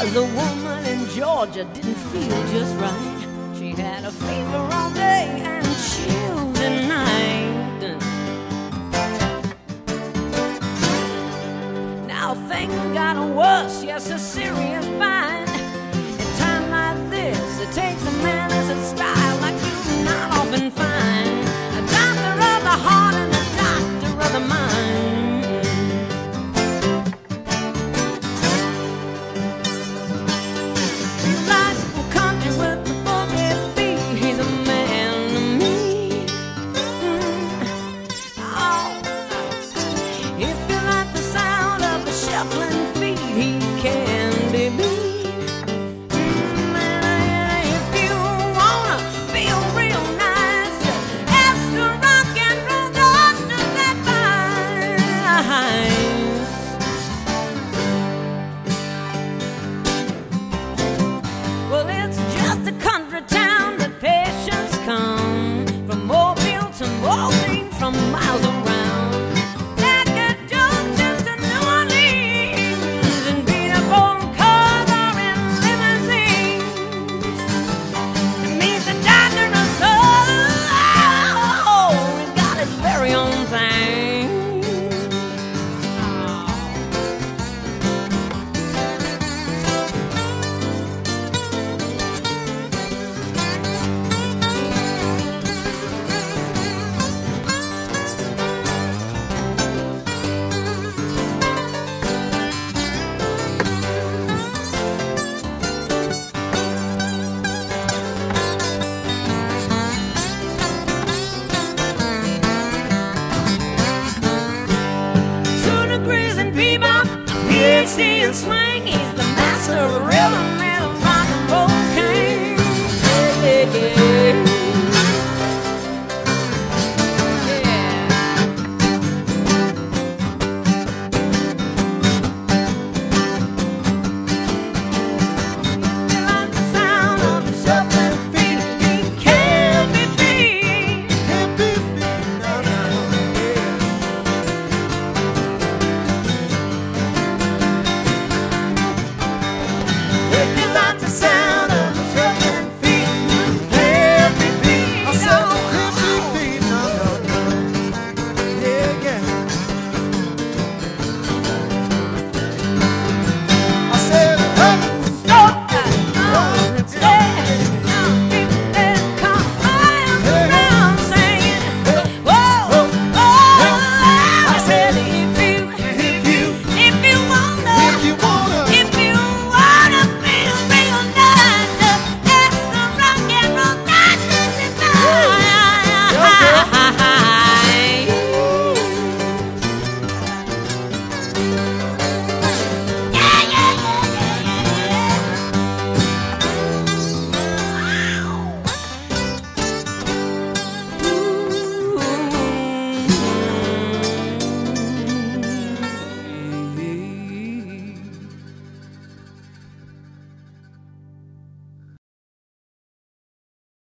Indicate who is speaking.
Speaker 1: 'cause the woman in Georgia didn't feel just right. She had a fever all day and chills at night. Now things got worse, yes, a serious bind. At a time like this, it takes a man as a style like you not often find. A doctor of the heart and a doctor of the mind. He's like a country with the boogie beat. He's a man to me. Oh, if you like the sound of the shuffling feet, he can be beat. If you wanna feel real nice, ask the rock and roll doctor that finds. Well, it's just a country town that patients come from Mobile to Moline, from miles around. Like a Junction to New Orleans, and beat up on cars or in limousines. To meet the doctor of soul, he's got his very own thing. PhD in swing.